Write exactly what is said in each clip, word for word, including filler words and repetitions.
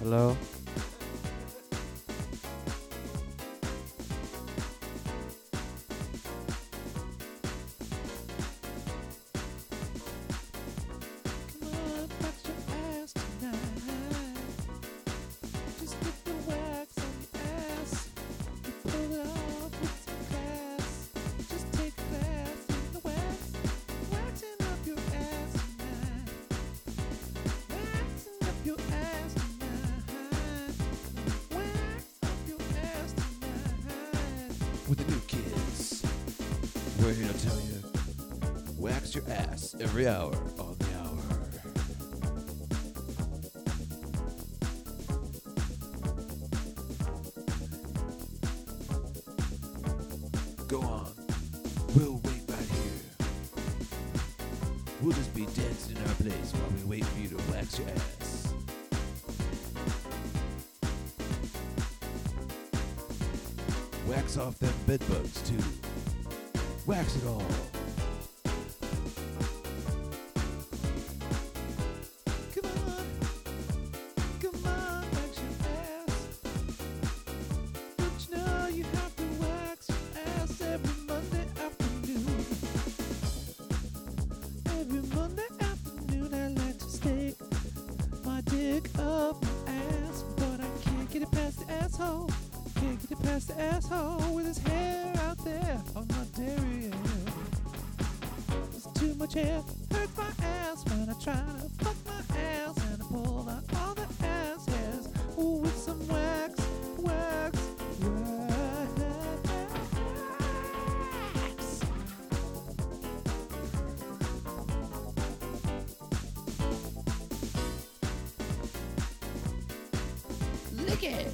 Hello? With the new kids, we're here to tell you, wax your ass every hour on the hour. Go on, we'll wait right here. We'll just be dancing in our place while we wait for you to wax your ass. Wax off them bedbugs too. Wax it all. Come on, come on, wax your ass. But you know you have to wax your ass every Monday afternoon. Every Monday afternoon I like to stick my dick up my ass, but I can't get it past the asshole. Can't get it past the asshole with his hair out there on my derriere. There's too much hair, hurts my ass when I try to fuck my ass and I pull out all the ass hairs with some wax, wax, wax. Lick it!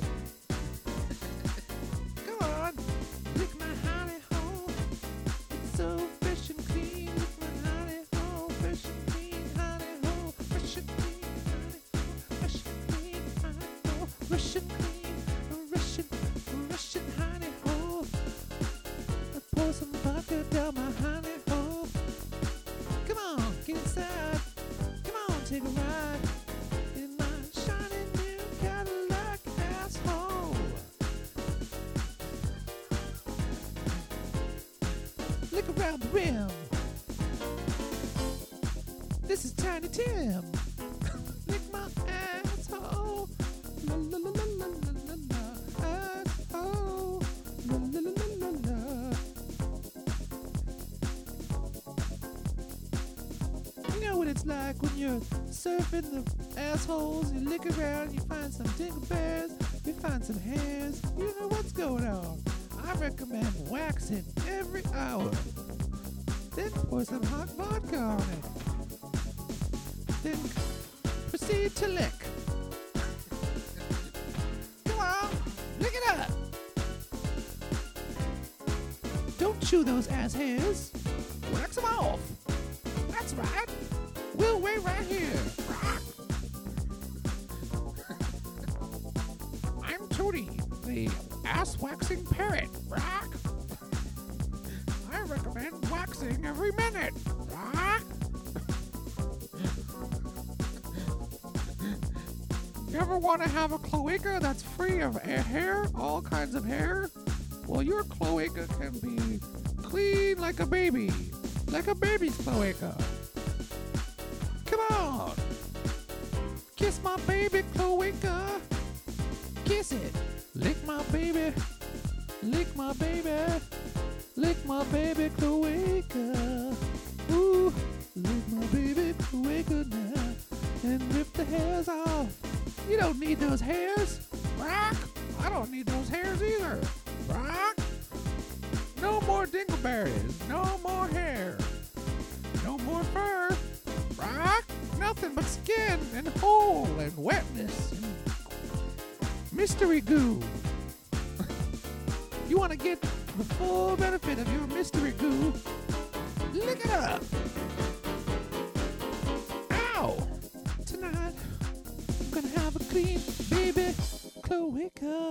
Russian clean, Russian, Russian honey hole. I pour some vodka down my honey hole. Come on, get inside. Come on, take a ride in my shiny new Cadillac asshole. Look around the rim. This is Tiny Tim. Lick my asshole. La la la la la la la, asshole. La la la la la la. You know what it's like when you're surfing the assholes. You look around, you find some dingleberries, you find some hairs. You know what's going on. I recommend waxing every hour. Then pour some hot vodka on it. Then proceed to lick. Lick it up! Don't chew those ass hairs. Wax them off. That's right. We'll wait right here. I'm Tootie, the ass-waxing parrot. I recommend waxing every minute. You ever want to have a cloaca that's free of hair, all kinds of hair? Well, your cloaca can be clean like a baby, like a baby's cloaca. Come on, kiss my baby cloaca, kiss it. Lick my baby, lick my baby, lick my baby cloaca. Ooh, lick my baby cloaca now, and rip the hairs off. You don't need those hairs, Rock. I don't need those hairs either, Rock. No more dingleberries, no more hair, no more fur, Rock. Nothing but skin and hole and wetness and mystery goo. You want to get the full benefit of your mystery goo? Lick it up. Ow! Tonight, I'm gonna have a clean baby cloaca.